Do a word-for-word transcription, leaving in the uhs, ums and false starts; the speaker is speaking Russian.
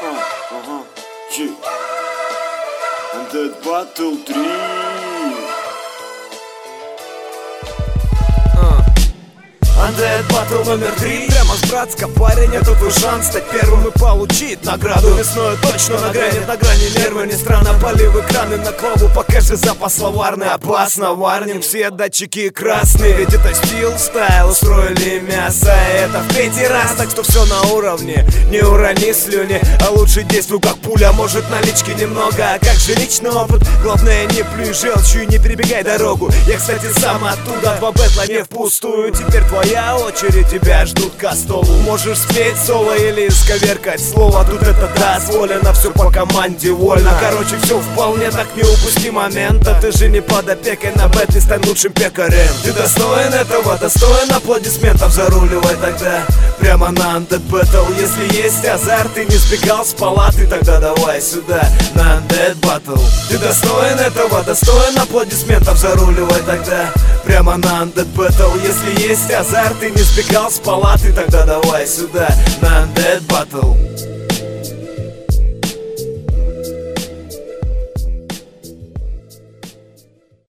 Ага. Undead Battle три. Undead Battle номер три. Прямо с Братска, парень, это твой шанс стать первым и получить награду. Весной точно нагрянет на грани нервы. Не странно, полив экраны на клубу. Покажи запас словарный, опасно варним. Все датчики красные, ведь это стил стайл. Устроили мясо, это в третий раз. Так что все на уровне, не урони слюни. А лучше действуй как пуля, может налички немного. А как же личный опыт? Главное, не плюй желчью и не перебегай дорогу. Я, кстати, сам оттуда, два бэтла не впустую. Теперь твоя очередь, тебя ждут ко столу. Можешь спеть соло или исковеркать слово. Тут это дозволено, все по команде вольно. Короче, все вполне, так не упусти момента. Ты же не под опекой, на бэтле стань лучшим пекарем. Ты достоин этого, достоин аплодисментов. Заруливай тогда прямо на Undead Battle. Если есть азарт, ты не сбегал с палаты, тогда давай сюда на Undead Battle. Ты достоин этого, достоин аплодисментов. Заруливай тогда прямо на Undead Battle. Если есть азарт, ты не сбегал с палаты, тогда давай сюда на Undead Battle.